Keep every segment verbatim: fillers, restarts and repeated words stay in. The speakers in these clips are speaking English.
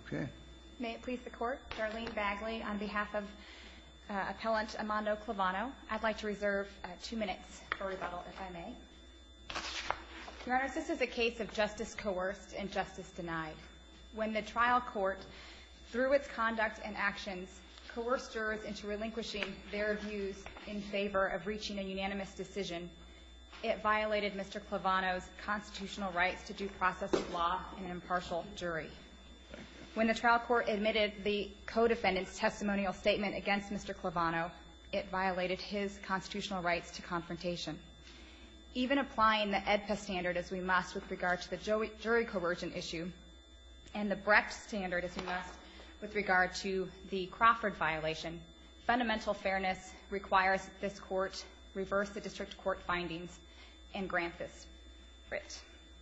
Okay. May it please the Court, Darlene Bagley on behalf of uh, Appellant Armando Clavano. I'd like to reserve uh, two minutes for rebuttal, if I may. Your Honors, this is a case of justice coerced and justice denied. When the trial court, through its conduct and actions, coerced jurors into relinquishing their views in favor of reaching a unanimous decision, it violated Mister Clavano's constitutional rights to due process of law and an impartial jury. When the trial court admitted the co-defendant's testimonial statement against Mister Clavano, it violated his constitutional rights to confrontation. Even applying the E D P A standard as we must with regard to the jury coercion issue, and the Brecht standard as we must with regard to the Crawford violation, fundamental fairness requires that this court reverse the district court findings and grant this writ.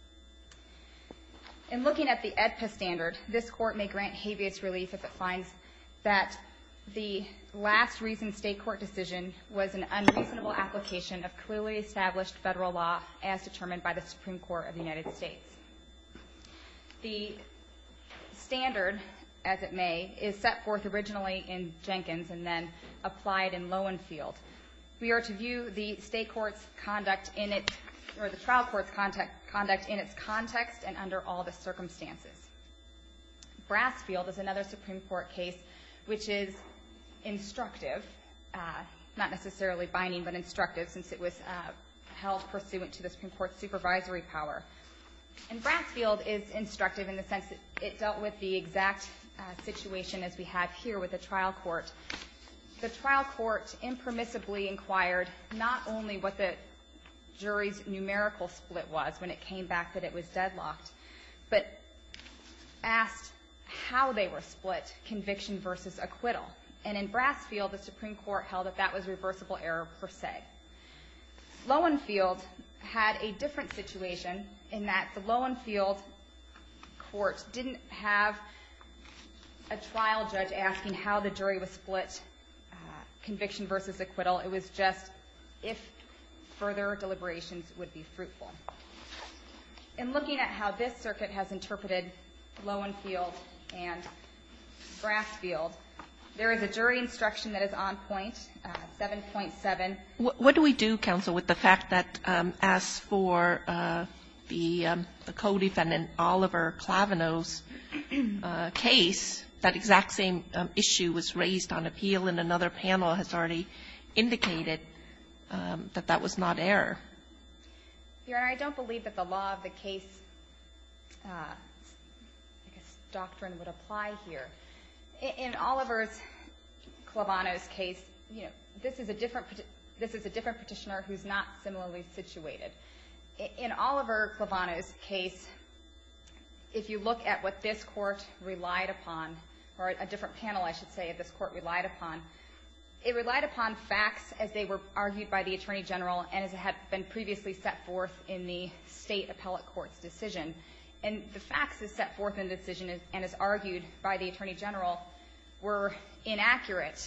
In looking at the E D P A standard, this court may grant habeas relief if it finds that the last reasoned state court decision was an unreasonable application of clearly established federal law as determined by the Supreme Court of the United States. The standard, as it may, is set forth originally in Jenkins and then applied in Lowenfield. We are to view the state court's conduct in its, or the trial court's conduct, conduct in its context and under all the circumstances. Brassfield is another Supreme Court case which is instructive, uh, not necessarily binding, but instructive, since it was uh, held pursuant to the Supreme Court's supervisory power. And Brassfield is instructive in the sense that it dealt with the exact uh, situation as we have here with the trial court. The trial court impermissibly inquired not only what the jury's numerical split was when it came back that it was deadlocked, but asked how they were split, conviction versus acquittal. And in Brassfield, the Supreme Court held that that was reversible error per se. Lowenfield had a different situation in that the Lowenfield court didn't have a trial judge asking how the jury was split, uh, conviction versus acquittal. It was just if further deliberations would be fruitful. In looking at how this circuit has interpreted Lowenfield and Brassfield, there is a jury instruction that is on point, uh, seven point seven. What, what do we do, counsel, with the fact that um, as for uh, the, um, the co-defendant Oliver Clavano's uh, case, that exact same um, issue was raised on appeal, and another panel has already indicated um, that that was not error? Your Honor, I don't believe that the law of the case, uh, I guess, doctrine would apply here. In Oliver's Clavano's case, you know, this is a different this is a different petitioner who's not similarly situated. In Oliver Clavano's case, if you look at what this court relied upon, or a different panel, I should say, of this court relied upon, it relied upon facts as they were argued by the Attorney General and as it had been previously set forth in the state appellate court's decision. And the facts as set forth in the decision is, and as argued by the Attorney General were inaccurate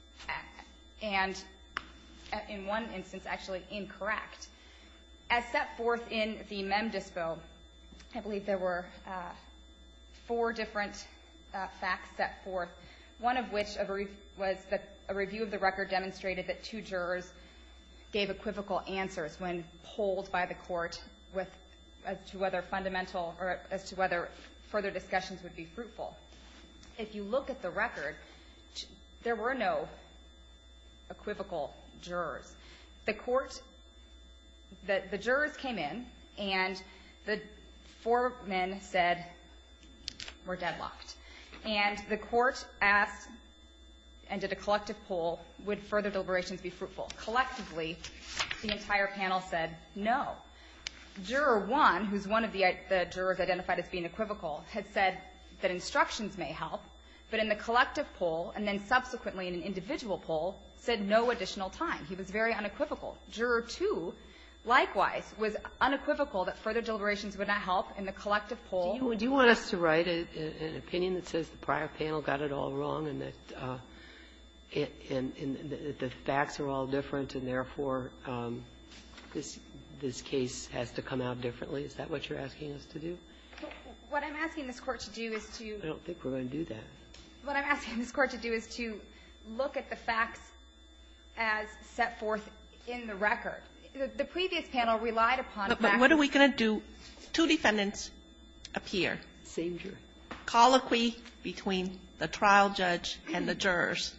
and, in one instance, actually incorrect. As set forth in the mem dispo, I believe there were uh, four different uh, facts set forth, one of which was that a review of the record demonstrated that two jurors gave equivocal answers when polled by the court with as to whether fundamental or as to whether further discussions would be fruitful. If you look at the record, there were no equivocal jurors. The court, the, the jurors came in, and the four men said, we're deadlocked. And the court asked and did a collective poll, would further deliberations be fruitful? Collectively, the entire panel said no. Juror one, who's one of the, the jurors identified as being equivocal, had said that instructions may help, but in the collective poll and then subsequently in an individual poll said no additional time. He was very unequivocal. Juror two, likewise, was unequivocal that further deliberations would not help in the collective poll. Do you, do you want us to write a, a, an opinion that says the prior panel got it all wrong and that uh, it, and, and the, the facts are all different and therefore um, this this case has to come out differently? Is that what you're asking us to do? what I'm asking this Court to do is to I don't think we're going to do that. What I'm asking this Court to do is to look at the facts as set forth in the record. The, the previous panel relied upon But, facts. but what are we going to do? Two defendants appear. Same jury. Colloquy between the trial judge and the jurors.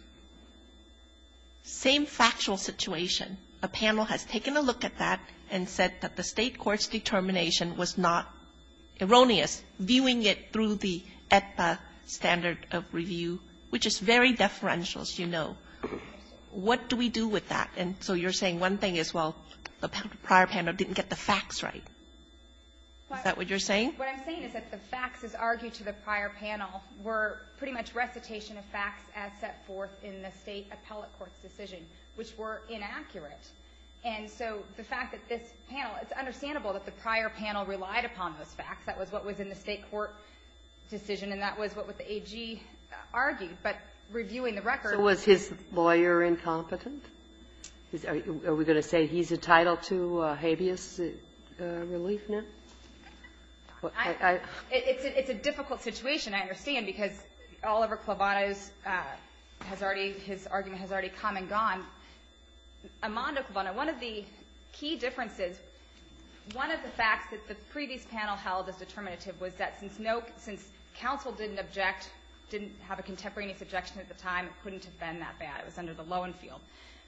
Same factual situation. A panel has taken a look at that and said that the state court's determination was not erroneous, viewing it through the E D P A standard of review, which is very deferential, as you know. What do we do with that? And so you're saying one thing is, well, the prior panel didn't get the facts right. Is that what you're saying? What I'm saying is that the facts as argued to the prior panel were pretty much recitation of facts as set forth in the state appellate court's decision, which were inaccurate. And so the fact that this panel, it's understandable that the prior panel relied upon those facts. That was what was in the state court decision, and that was what the A G argued. But reviewing the record. So was his lawyer incompetent? Is, are, are we going to say he's entitled to uh, habeas uh, relief now? Well, I, I, it, it's, a, it's a difficult situation, I understand, because Oliver Clavanos uh, has already, his argument has already come and gone. Armando Clavano, one of the key differences, one of the facts that the previous panel held as determinative was that since no, since counsel didn't object, didn't have a contemporaneous objection at the time, it couldn't have been that bad. It was under the Lowenfield.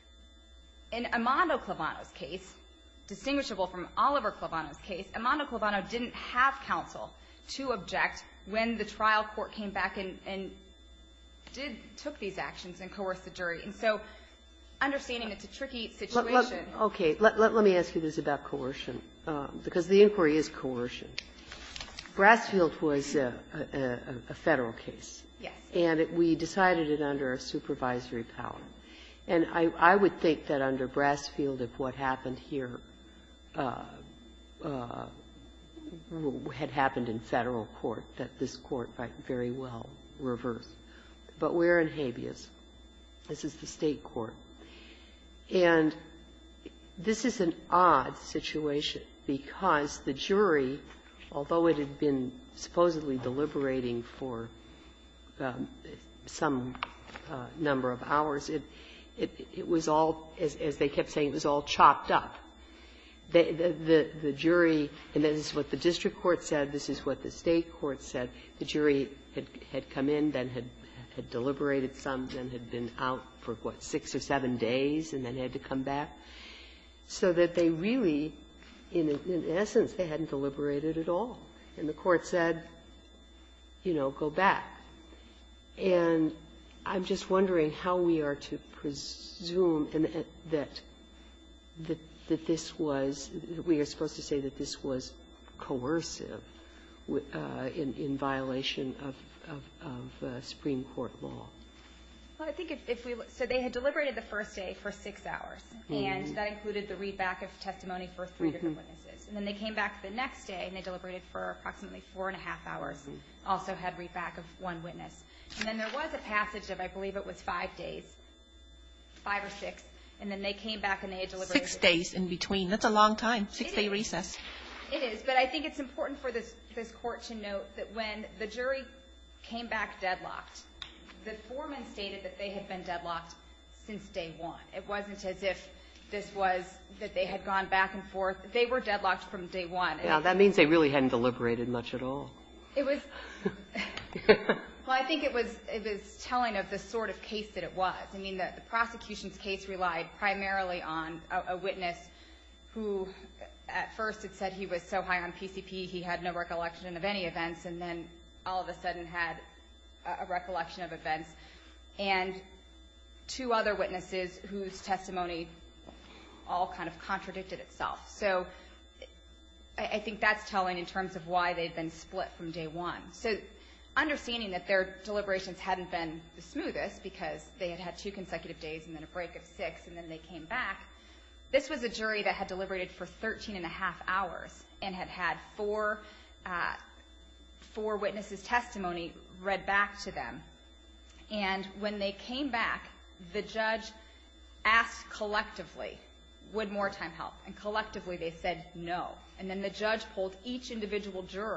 In Armando Clavano's case, distinguishable from Oliver Clavano's case, Armando Clavano didn't have counsel to object when the trial court came back and, and did, took these actions and coerced the jury. And so understanding it's a tricky situation. Let, let, okay. Let, let, let me ask you this about coercion, uh, because the inquiry is coercion. Brassfield was a, a, a federal case. Yes. And it, we decided it under a supervisory power. And I, I would think that under Brassfield, if what happened here uh, uh, had happened in federal court, that this court might very well reverse. But we're in habeas. This is the state court. And this is an odd situation because the jury, although it had been supposedly deliberating for um, some uh, number of hours, it, it, it was all, as, as they kept saying, it was all chopped up. They, the, the, the jury, and this is what the district court said, this is what the state court said, the jury had, had come in, then had, had deliberated some, then had been out for, what, six or seven days, and then had to come back. So that they really, in, in essence, they hadn't deliberated at all. And the court said, you know, go back. And I'm just wondering how we are to presume and, uh, that, that that this was, we are supposed to say that this was coercive uh, in, in violation of, of, of uh, Supreme Court law. Well, I think if, if we, so they had deliberated the first day for six hours, mm-hmm. and that included the readback of testimony for three mm-hmm. different witnesses. And then they came back the next day and they deliberated for approximately four and a half hours, mm-hmm. also had readback of one witness. And then there was a passage of, I believe it was five days, five or six, and then they came back and they had deliberated. Six days in between. That's a long time. Six-day recess. It is, but I think it's important for this, this court to note that when the jury came back deadlocked, the foreman stated that they had been deadlocked since day one. It wasn't as if this was that they had gone back and forth. They were deadlocked from day one. Yeah, that means they really hadn't deliberated much at all. It was well, I think it was it was telling of the sort of case that it was. I mean, the, the prosecution's case relied primarily on a, a witness who, at first, it said he was so high on P C P he had no recollection of any events, and then all of a sudden had a, a recollection of events, and two other witnesses whose testimony all kind of contradicted itself. So I, I think that's telling in terms of why they'd been split from day one. So understanding that their deliberations hadn't been the smoothest because they had had two consecutive days and then a break of six and then they came back, this was a jury that had deliberated for thirteen and a half hours and had had four, uh, four witnesses' testimony read back to them. And when they came back, the judge asked collectively, would more time help? And collectively they said no. And then the judge polled each individual juror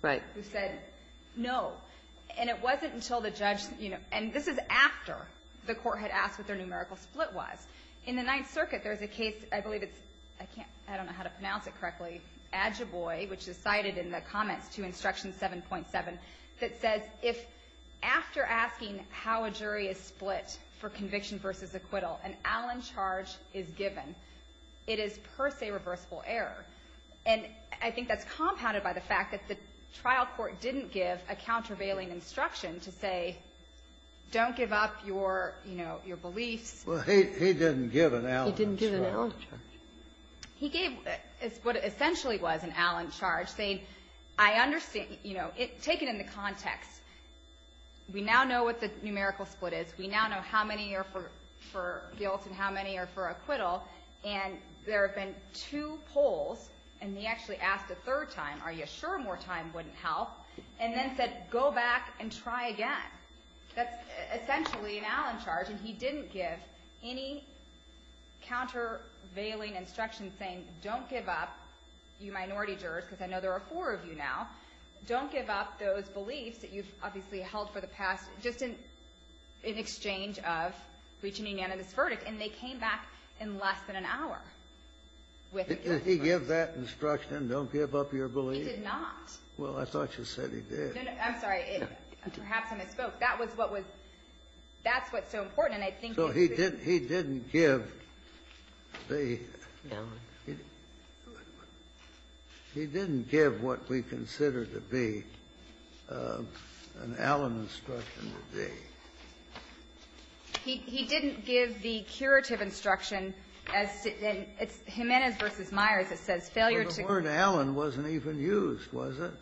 Right. who said no. And it wasn't until the judge, you know, and this is after the court had asked what their numerical split was. In the Ninth Circuit, there's a case, I believe it's, I can't, I don't know how to pronounce it correctly, Adjaboy, which is cited in the comments to Instruction seven point seven, that says if after asking how a jury is split for conviction versus acquittal, an Allen charge is given, it is per se reversible error. And I think that's compounded by the fact that the trial court didn't give a countervailing instruction to say, don't give up your, you know, your beliefs. Well, he he didn't give an Allen He didn't give an charge. Allen charge. He gave uh, what essentially was an Allen charge, saying, I understand, you know, it, taken in the context, we now know what the numerical split is. We now know how many are for, for guilt and how many are for acquittal. And there have been two polls, and he actually asked a third time, are you sure more time wouldn't help? And then said, go back and try again. That's essentially an Allen charge, and he didn't give any countervailing instruction saying, don't give up, you minority jurors, because I know there are four of you now, don't give up those beliefs that you've obviously held for the past, just in, in exchange of reaching a unanimous verdict. And they came back in less than an hour with a Did, guilt did he verdict. give that instruction, don't give up your He belief? did not. Well, I thought you said he did. No, no, I'm sorry. It, perhaps I misspoke. That was what was, that's what's so important, and I think So it's he the- didn't, he didn't give the, Allen. he, he didn't give what we consider to be uh, an Allen instruction today. He, he didn't give the curative instruction as to, and it's Jimenez versus Myers that says failure Well, the to. word Allen wasn't even used, was it?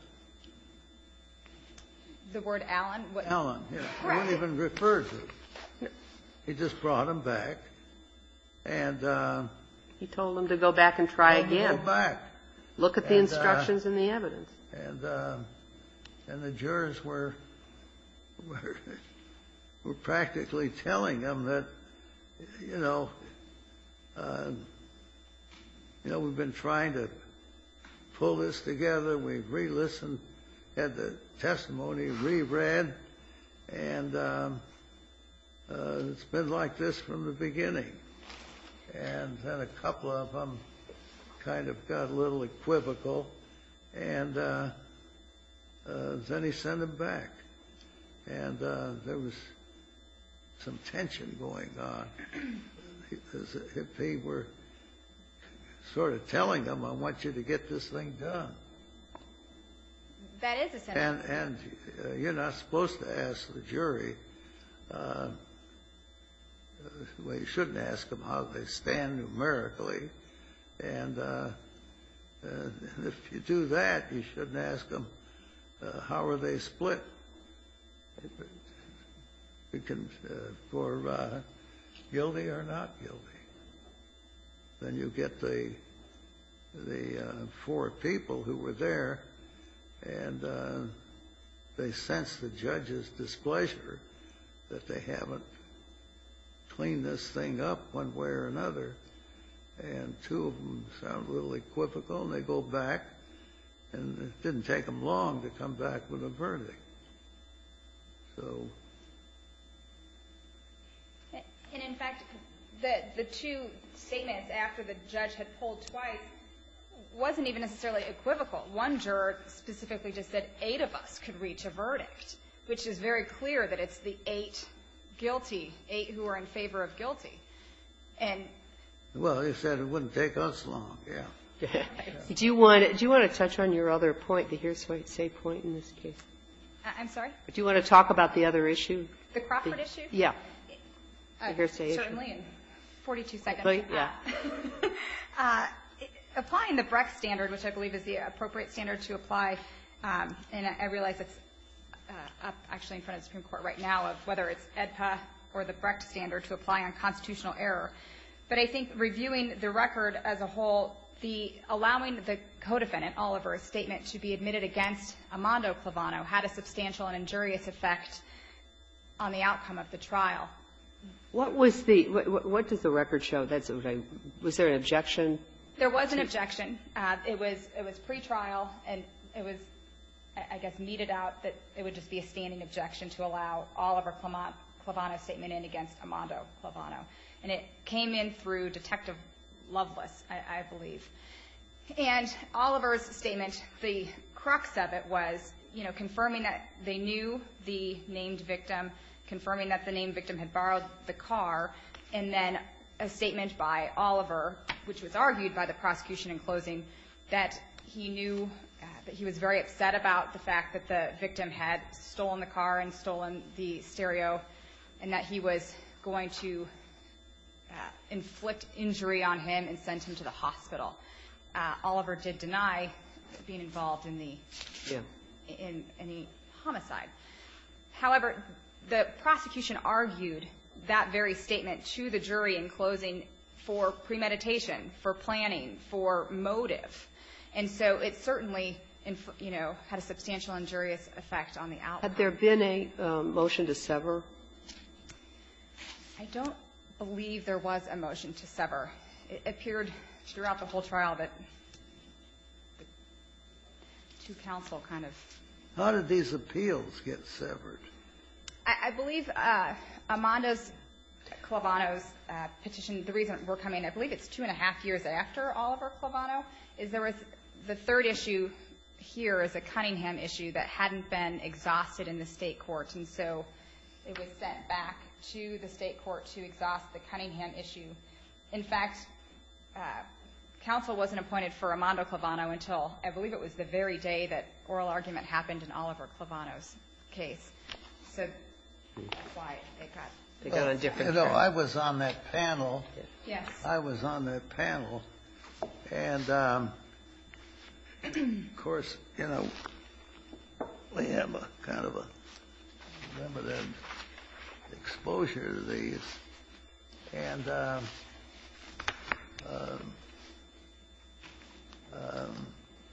The word Allen? What, Allen, yeah. It Correct. wasn't even referred to. He just brought him back, and uh, He told them to go back and try told him to again. Go back, Look at the And, uh, instructions and the evidence. and uh, and the jurors were were were practically telling him that, you know, uh, you know, we've been trying to pull this together. We've re-listened, had the testimony reread, and um, uh, it's been like this from the beginning. And then a couple of them kind of got a little equivocal, and uh, uh, then he sent them back. And uh, there was some tension going on. As if he were sort of telling them, I want you to get this thing done. that is essential. And, and uh, you're not supposed to ask the jury, uh, well, you shouldn't ask them how they stand numerically. And uh, uh, if you do that, you shouldn't ask them, uh, how are they split? You can, uh, for uh, guilty or not guilty. Then you get the the uh, four people who were there, and uh, they sense the judge's displeasure that they haven't cleaned this thing up one way or another. And two of them sound a little equivocal, and they go back, and it didn't take them long to come back with a verdict. So, And in fact, the the two statements after the judge had polled twice wasn't even necessarily equivocal. One juror specifically just said eight of us could reach a verdict, which is very clear that it's the eight guilty, eight who are in favor of guilty. And well, he said it wouldn't take us long, yeah. Do you want do you want to touch on your other point, the hearsay point in this case? I- I'm sorry, Do you want to talk about the other issue? the Crawford The- issue? Yeah. Uh, the hearsay issue. certainly in forty-two seconds. Right, yeah. Uh, it- applying the Brecht standard, which I believe is the appropriate standard to apply, um, and I, I realize it's uh, up actually in front of the Supreme Court right now of whether it's E D P A or the Brecht standard to apply on constitutional error. But I think reviewing the record as a whole, the allowing the co-defendant, Oliver's statement to be admitted against Armando Clavano had a substantial and injurious effect on the outcome of the trial. What was the what, what does the record show? That's what I, was there an objection? There was an objection. Uh, it was it was pretrial, and it was I guess, meted out that it would just be a standing objection to allow Oliver Clavano's statement in against Armando Clavano. And it came in through Detective Loveless, I, I believe. And Oliver's statement, the crux of it was, you know, confirming that they knew the named victim, confirming that the named victim had borrowed the car, and then a statement by Oliver, which was argued by the prosecution in closing, that he knew uh, that he was very upset about the fact that the victim had stolen the car and stolen the stereo, and that he was going to uh, inflict injury on him and send him to the hospital. Uh, Oliver did deny being involved in the Yeah. in any homicide. However, the prosecution argued that very statement to the jury in closing for premeditation, for planning, for motive. And so it certainly, you know, had a substantial injurious effect on the outcome. Had there been a um, motion to sever? I don't believe there was a motion to sever. It appeared throughout the whole trial that the two counsel kind of... How did these appeals get severed? I, I believe uh, Amanda's Clavano's uh, petition, the reason we're coming, I believe it's two and a half years after Oliver Clavano, is there was the third issue here is a Cunningham issue that hadn't been exhausted in the state court, and so it was sent back to the state court to exhaust the Cunningham issue. In fact, uh, counsel wasn't appointed for Armando Clavano until I believe it was the very day that oral argument happened in Oliver Clavano's case. So that's why it got... They got on different You know, tracks. I was on that panel. Yes. I was on that panel, and um, of course, you know, we have a kind of a limited exposure to these, and um, um, um,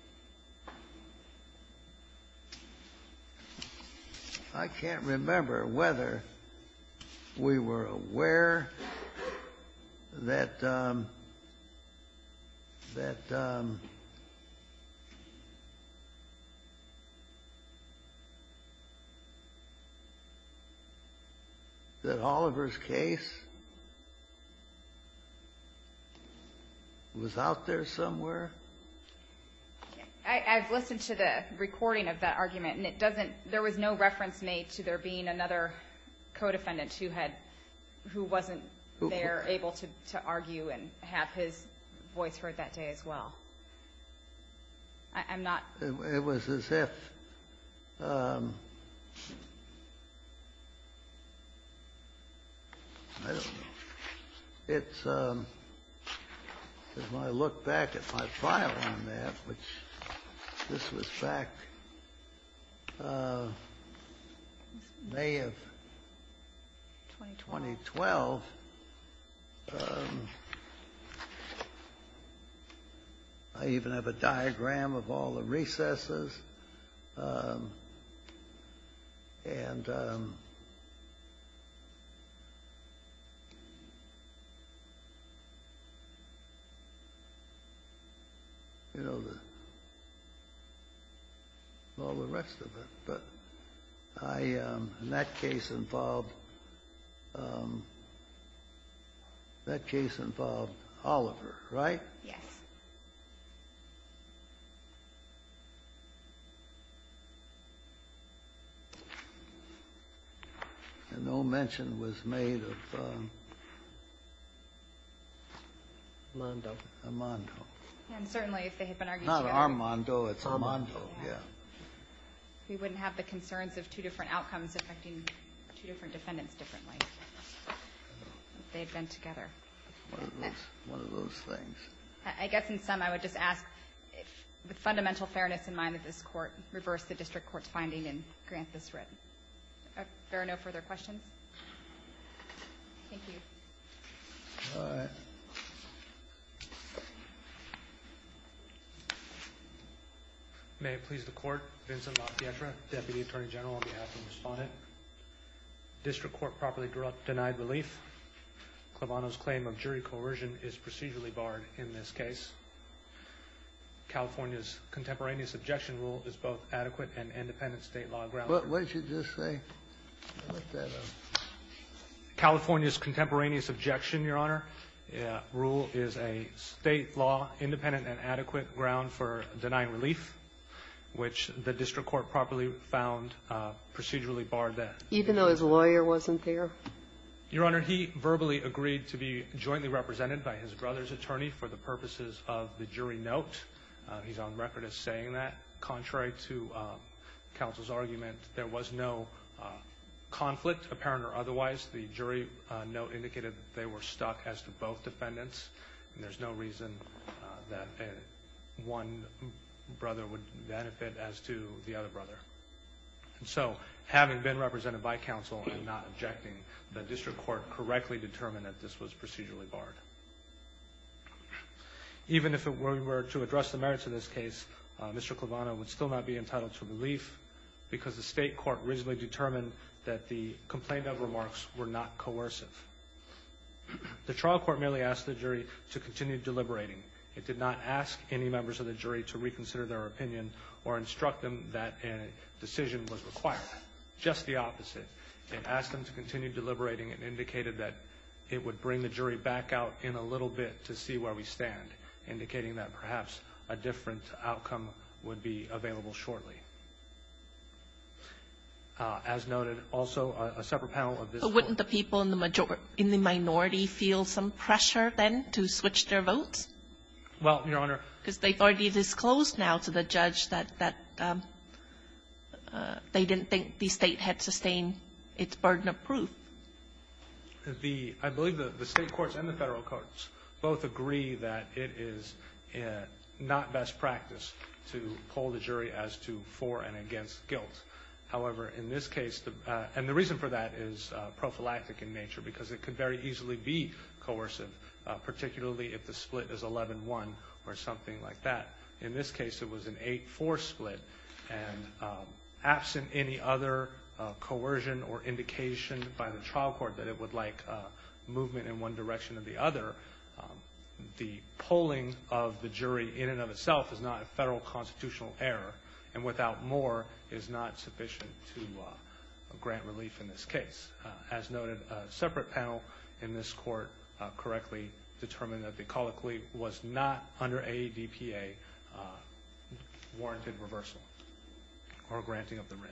I can't remember whether we were aware that um, that um, that Oliver's case was out there somewhere. I, I've listened to the recording of that argument, and it doesn't. There was no reference made to there being another co-defendant who had, who wasn't Who- there, able to to argue and have his voice heard that day as well. I, I'm not. It, it was as if um, I don't know. It's um, as when I look back at my file on that, which this was back uh, May of twenty twelve. Um, I even have a diagram of all the recesses, um, and um, you know, the all the rest of it. But I, um, in that case involved, um, that case involved Oliver, right? Yes. And no mention was made of um, Mondo. Armando. And certainly, if they had been argued Not together, Armando, it's Armando. Armando, yeah. we wouldn't have the concerns of two different outcomes affecting two different defendants differently if they had been together. One of those, one of those things. I I guess in sum, I would just ask, if, with fundamental fairness in mind, that this court reverse the district court's finding and grant this writ. If there are no further questions? Thank you. All right. May it please the Court, Vincent LaPietra, Deputy Attorney General on behalf of the Respondent. District Court properly denied relief. Clavano's claim of jury coercion is procedurally barred in this case. California's contemporaneous objection rule is both adequate and independent state law ground. What, what did you just say? I looked that up. California's contemporaneous objection, Your Honor, uh, rule is a state law, independent and adequate ground for denying relief, which the district court properly found uh, procedurally barred that. Even though his lawyer wasn't there? Your Honor, he verbally agreed to be jointly represented by his brother's attorney for the purposes of the jury note. Uh, he's on record as saying that. Contrary to uh, counsel's argument, there was no uh, conflict, apparent or otherwise. The jury uh, note indicated that they were stuck as to both defendants, and there's no reason uh, that uh, one brother would benefit as to the other brother. And so, having been represented by counsel and not objecting, the district court correctly determined that this was procedurally barred. Even if it were, we were to address the merits of this case, uh, Mister Clavano would still not be entitled to relief because the state court reasonably determined that the complaint of remarks were not coercive. The trial court merely asked the jury to continue deliberating. It did not ask any members of the jury to reconsider their opinion or instruct them that a decision was required. Just the opposite. It asked them to continue deliberating and indicated that it would bring the jury back out in a little bit to see where we stand, indicating that perhaps a different outcome would be available shortly. Uh, as noted, also a, a separate panel of this. But wouldn't the people in the major in the minority feel some pressure then to switch their votes? Well, Your Honor, because they've already disclosed now to the judge that that um, uh, they didn't think the state had sustained its burden of proof. The I believe the, the state courts and the federal courts both agree that it is uh, not best practice to poll the jury as to for and against guilt. However, in this case, the, uh, and the reason for that is uh, prophylactic in nature, because it could very easily be coercive, uh, particularly if the split is eleven one or something like that. In this case, it was an eight four split, and um, absent any other uh, coercion or indication by the trial court that it would like uh, movement in one direction or the other, um, the polling of the jury in and of itself is not a federal constitutional error, and without more is not sufficient to uh, grant relief in this case. Uh, as noted, a separate panel in this court uh, correctly determined that the colloquy was not under A E D P A uh, warranted reversal or granting of the writ.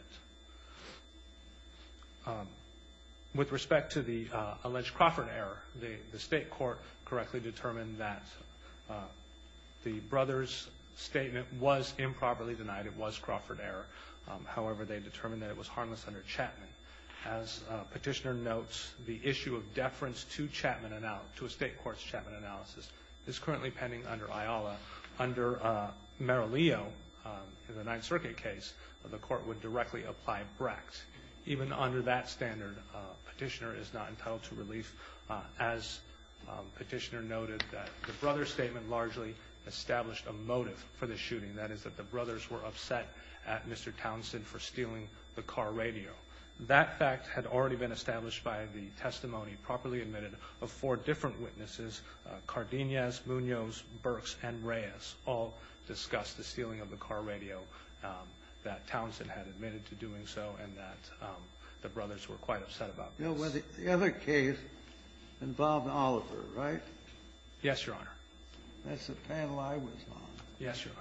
Um, with respect to the uh, alleged Crawford error, the, the state court correctly determined that uh, the brother's statement was improperly denied. It was Crawford error. Um, however, they determined that it was harmless under Chapman. As uh, petitioner notes, the issue of deference to Chapman anal- to a state court's Chapman analysis is currently pending under Ayala. Under uh, Merilio, um, in the Ninth Circuit case, uh, the court would directly apply Brecht. Even under that standard, uh, petitioner is not entitled to relief, uh, as um, petitioner noted that the brother's statement largely established a motive for the shooting. That is, that the brothers were upset at Mister Townsend for stealing the car radio. That fact had already been established by the testimony properly admitted of four different witnesses, uh, Cardenas, Munoz, Burks, and Reyes, all discussed the stealing of the car radio, um, that Townsend had admitted to doing so, and that um, the brothers were quite upset about You know, this. well, the, the other case involved Oliver, right? Yes, Your Honor. That's the panel I was on. Yes, Your Honor.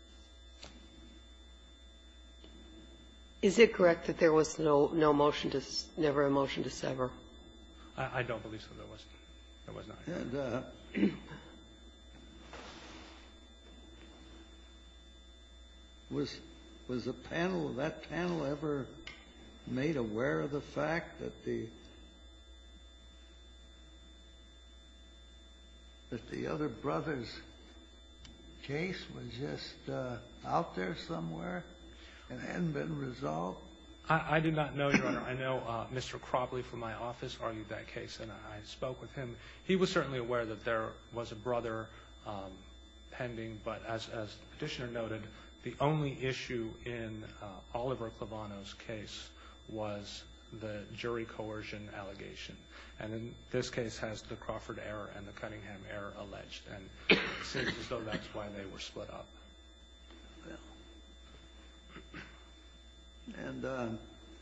Is it correct that there was no, no motion to, s- never a motion to sever? I, I don't believe so. There was, there was not. And uh, was was the panel, that panel ever made aware of the fact that the that the other brother's case was just uh, out there somewhere and hadn't been resolved? I, I do not know, Your Honor. I know uh, Mister Cropley from my office argued that case, and I, I spoke with him. He was certainly aware that there was a brother um, pending, but as, as the petitioner noted, the only issue in uh, Oliver Clavano's case was the jury coercion allegation. And in this case has the Crawford error and the Cunningham error alleged. And it seems as though that's why they were split up. And um,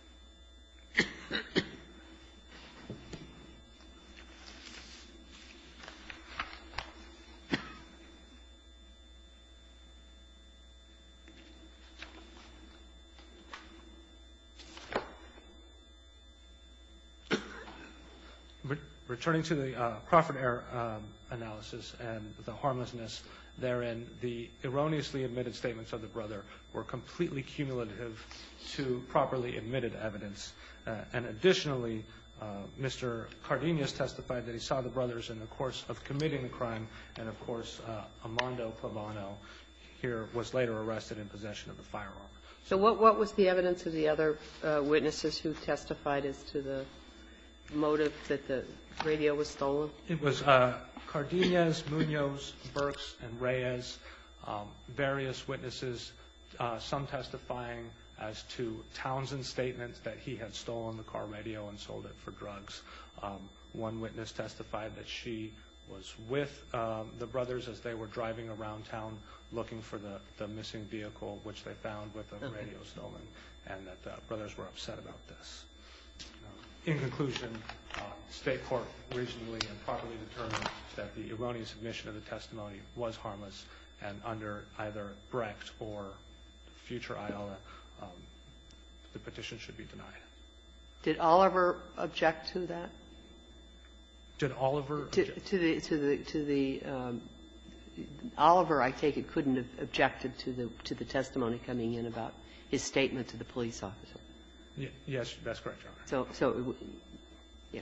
returning to the uh, Crawford error um, analysis and the harmlessness therein, the erroneously admitted statements of the brother were completely cumulative to properly admitted evidence. Uh, and additionally, uh, Mister Cardenas testified that he saw the brothers in the course of committing the crime, and of course, uh, Armando Clavano here was later arrested in possession of the firearm. So what, what was the evidence of the other uh, witnesses who testified as to the motive that the radio was stolen? It was uh, Cardenas, Munoz, Burks, and Reyes, um, various witnesses, uh, some testifying as to Townsend's statements that he had stolen the car radio and sold it for drugs. Um, one witness testified that she was with um, the brothers as they were driving around town looking for the, the missing vehicle, which they found with the Okay. radio stolen, and that the brothers were upset about this. Uh, in conclusion, uh, state court reasonably and properly determined that the erroneous admission of the testimony was harmless, and under either Brecht or future Iola, um, the petition should be denied. Did Oliver object to that? Did Oliver To, object? to the to the to the um, Oliver, I take it, couldn't have objected to the to the testimony coming in about his statement to the police officer. Y- yes, that's correct, Your Honor. So so it w- yeah.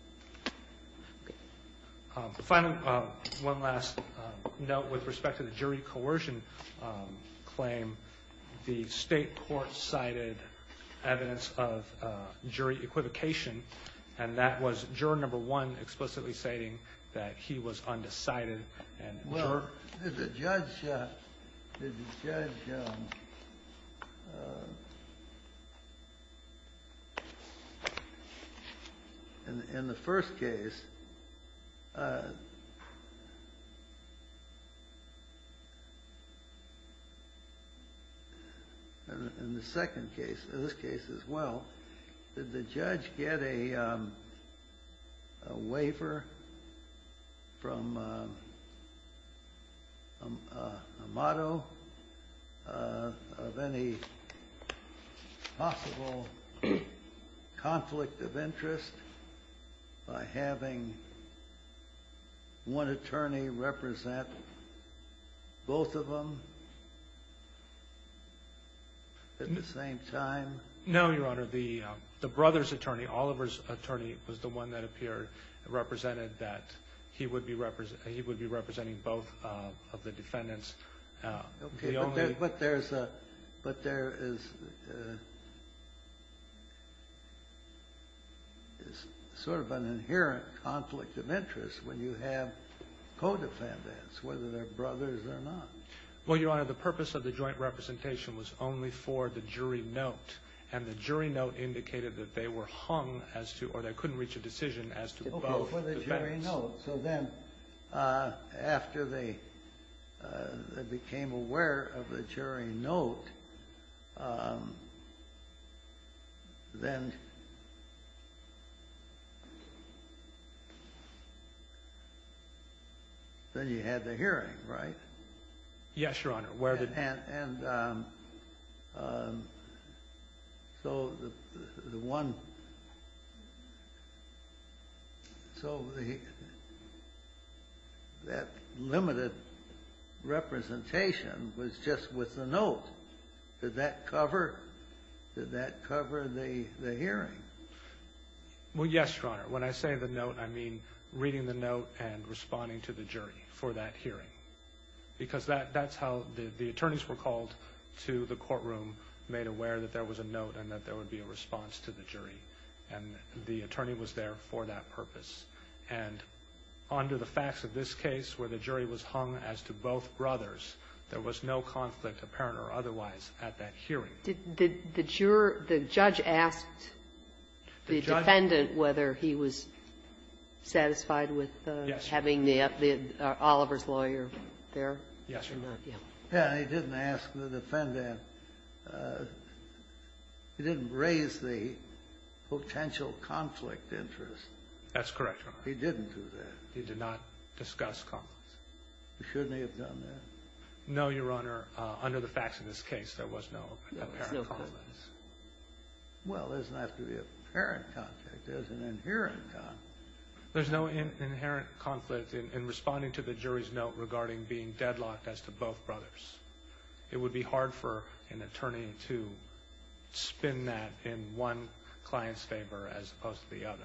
Um, Finally, uh, one last uh, note with respect to the jury coercion um, claim. The state court cited evidence of uh, jury equivocation, and that was juror number one explicitly stating that he was undecided. And well, juror, did the judge, uh, did the judge um, uh, in, in the first case, uh, in, in the second case, in this case as well, did the judge get a, um, a waiver from um, um, uh, Amato uh, of any possible conflict of interest by having one attorney represent both of them at the same time? no, Your Honor. The uh, the brother's attorney, Oliver's attorney, was the one that appeared, represented that he would be represent he would be representing both uh, of the defendants. Uh, Okay, the but, only, there, but there's a, but there is, uh, is sort of an inherent conflict of interest when you have co-defendants, whether they're brothers or not. Well, Your Honor, the purpose of the joint representation was only for the jury note, and the jury note indicated that they were hung as to, or they couldn't reach a decision as to Okay, both for the jury defendants. note. So then, uh, after they, uh, they became aware of the jury note, um, then then you had the hearing, right? Yes, Your Honor. Where the And, and um, um, so the, the one, so the, that limited representation was just with the note. Did that cover, did that cover the, the hearing? Well, yes, Your Honor. When I say the note, I mean reading the note and responding to the jury for that hearing. Because that, that's how the, the attorneys were called to the courtroom, made aware that there was a note and that there would be a response to the jury. And the attorney was there for that purpose. And under the facts of this case, where the jury was hung as to both brothers, there was no conflict, apparent or otherwise, at that hearing. Did the, the juror, the judge asked the, The judge- defendant whether he was satisfied with uh, Yes. having the, the uh, Oliver's lawyer there? Yes, Your Or Honor. not? Yeah. Yeah, and he didn't ask the defendant, uh, he didn't raise the potential conflict interest. That's correct, Your Honor. He didn't do that. He did not discuss conflicts. Shouldn't he have done that? No, Your Honor. Uh, under the facts of this case, there was no There was apparent no conflict. conflict. Well, there doesn't have to be apparent contact. There's an inherent conflict. There's no in, inherent conflict in, in responding to the jury's note regarding being deadlocked as to both brothers. It would be hard for an attorney to spin that in one client's favor as opposed to the other.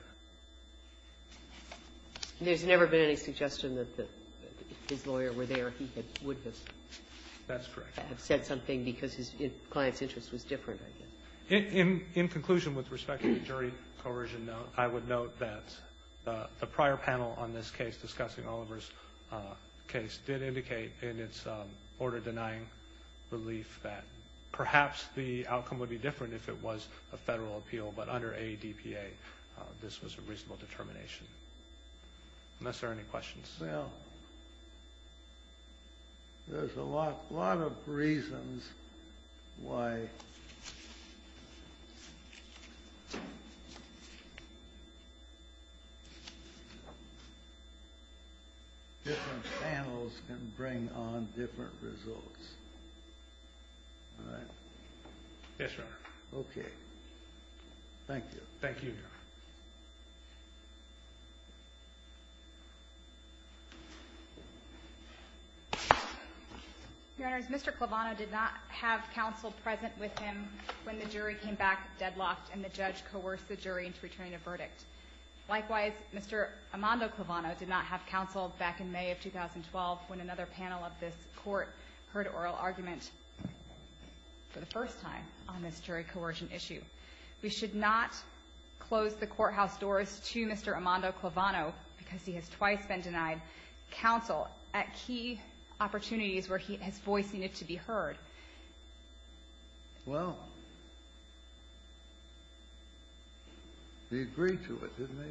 There's never been any suggestion that the, if his lawyer were there, he had, would have, That's correct. have said something because his client's interest was different, I guess. In, in, in conclusion, with respect to the jury coercion note, I would note that the, the prior panel on this case discussing Oliver's uh, case did indicate in its um, order denying relief that perhaps the outcome would be different if it was a federal appeal, but under A D P A, uh, this was a reasonable determination. Unless there are any questions. Well, there's a lot, lot of reasons why different panels can bring on different results. All right? Yes, Your Honor. Okay. Thank you. Thank you, Your Honor. Your Honors, Mister Clavano did not have counsel present with him when the jury came back deadlocked and the judge coerced the jury into returning a verdict. Likewise, Mister Armando Clavano did not have counsel back in May of two thousand twelve when another panel of this court heard oral argument for the first time on this jury coercion issue. We should not close the courthouse doors to Mister Armando Clavano because he has twice been denied counsel at key opportunities where he, his voice needed to be heard. Well, he agreed to it, didn't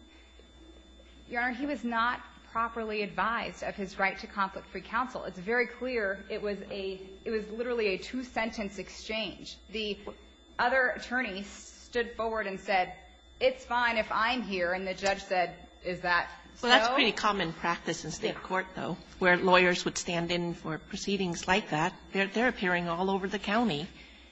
he? Your Honor, he was not properly advised of his right to conflict-free counsel. It's very clear it was a it was literally a two-sentence exchange. The other attorney stood forward and said, "It's fine if I'm here," and the judge said, "Is that so?" Well, that's pretty common practice in state court, though, where lawyers would stand in for proceedings like that. They're, they're appearing all over the county.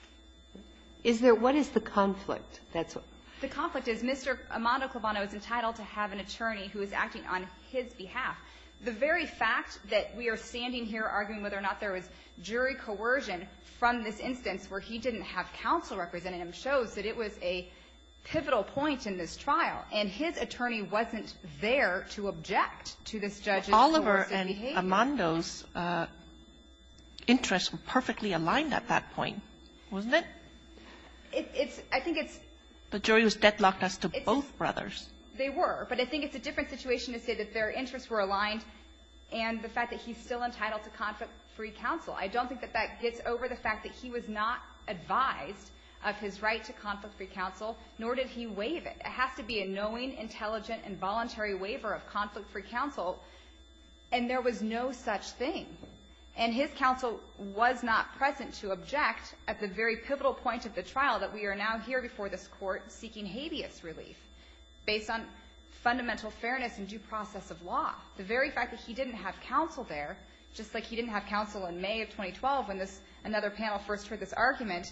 Is there, what is the conflict? That's what. The conflict is Mister Armando Clavano is entitled to have an attorney who is acting on his behalf. The very fact that we are standing here arguing whether or not there was jury coercion from this instance where he didn't have counsel representing him shows that it was a pivotal point in this trial, and his attorney wasn't there to object to this judge's Oliver coercive and behavior. Armando's uh, interests were perfectly aligned at that point, wasn't it? It, it's, I think it's, The jury was deadlocked as to It's- both brothers. they were, but I think it's a different situation to say that their interests were aligned and the fact that he's still entitled to conflict-free counsel. I don't think that that gets over the fact that he was not advised of his right to conflict-free counsel, nor did he waive it. It has to be a knowing, intelligent, and voluntary waiver of conflict-free counsel, and there was no such thing. And his counsel was not present to object at the very pivotal point of the trial that we are now here before this court seeking habeas relief based on fundamental fairness and due process of law. The very fact that he didn't have counsel there, just like he didn't have counsel in May of twenty twelve when this another panel first heard this argument,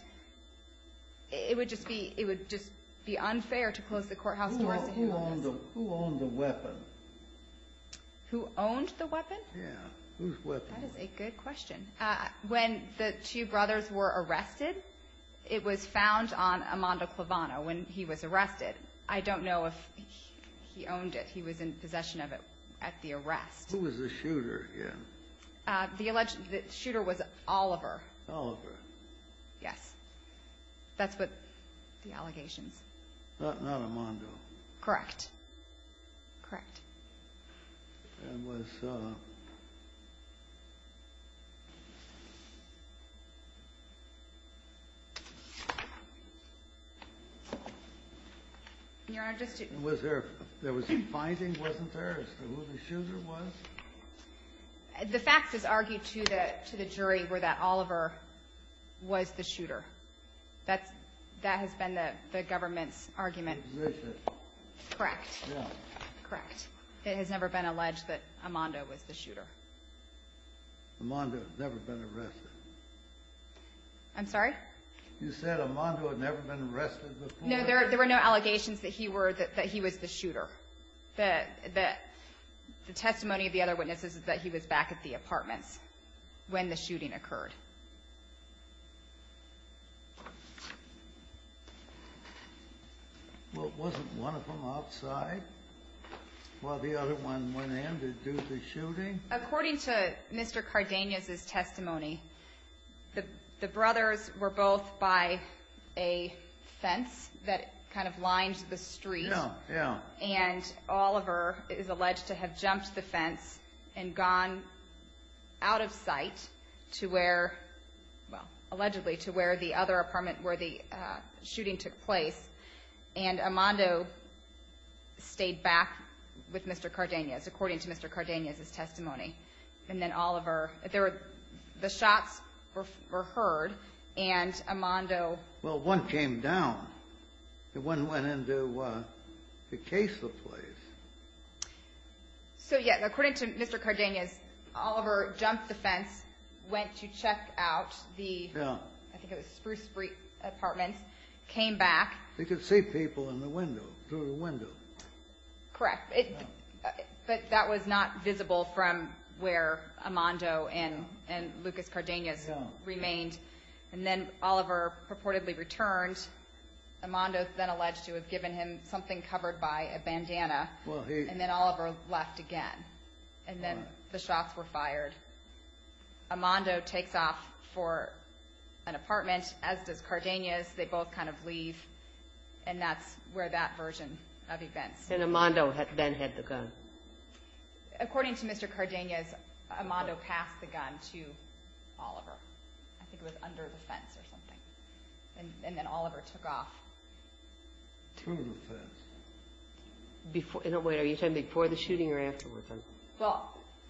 it would just be it would just be unfair to close the courthouse Who, doors owned, to who him on owned this. the Who owned the weapon? Who owned the weapon? Yeah, whose weapon? That is a good question. Uh, when the two brothers were arrested, it was found on Armando Clavano when he was arrested. I don't know if he owned it. He was in possession of it at the arrest. Who was the shooter again? Uh, the alleged the shooter was Oliver. Oliver. Yes. That's what the allegations. Not not Armando. Correct. Correct. And was uh, Your Honor, just to, was there there was a finding, wasn't there, as to who the shooter was? the facts as argued to the to the jury were that Oliver was the shooter. That's That has been the, the government's argument. Position. Correct. Yeah. Correct. It has never been alleged that Armando was the shooter. Armando has never been arrested. I'm sorry? You said Armando had never been arrested before? No, there there were no allegations that he were that, that he was the shooter. The the the testimony of the other witnesses is that he was back at the apartments when the shooting occurred. Well, wasn't one of them outside while the other one went in to do the shooting? According to Mister Cardenas' testimony, the the brothers were both by a fence that kind of lined the street. Yeah, yeah. And Oliver is alleged to have jumped the fence and gone out of sight to where, well, allegedly to where the other apartment where the uh, shooting took place. And Armando stayed back with Mister Cardenas, according to Mister Cardenas' testimony. And then Oliver, there were, the shots were, were heard, and Armando. Well, one came down. The one went into uh, the case the place. So, yeah, according to Mister Cardenas, Oliver jumped the fence, went to check out the, Yeah. I think it was Spruce Street apartments, came back. You could see people in the window, through the window. Correct. It, uh, but that was not visible from where Armando and, and Lucas Cardenas Yeah. remained. And then Oliver purportedly returned. Armando then alleged to have given him something covered by a bandana. Well, he. And then Oliver left again. And then Right. the shots were fired. Armando takes off for an apartment, as does Cardenas. They both kind of leave. And that's where that version of events. And Armando had, then had the gun. According to Mister Cardenas, Armando passed the gun to Oliver. I think it was under the fence or something. And, and then Oliver took off. Through the fence. Before, no, wait, are you talking before the shooting or afterwards? I'm- Well,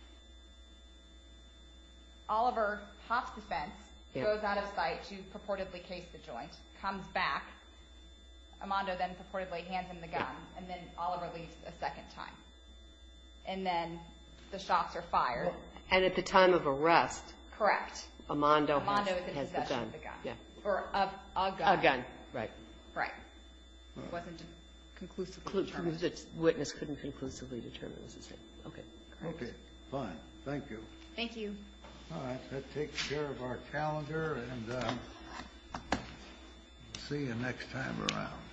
Oliver hops the fence, Yeah. goes out of sight to purportedly case the joint, comes back. Armando then purportedly hands him the gun, and then Oliver leaves a second time. And then the shots are fired. And at the time of arrest, Correct. Armando, Armando has, is in has the possession gun. of the gun. Yeah. Or of a gun. A gun, right. Right. It wasn't conclusively Clu- determined. The witness couldn't conclusively determine this is it. Okay. Okay, fine. Thank you. Thank you. All right, that takes care of our calendar, and um, see you next time around.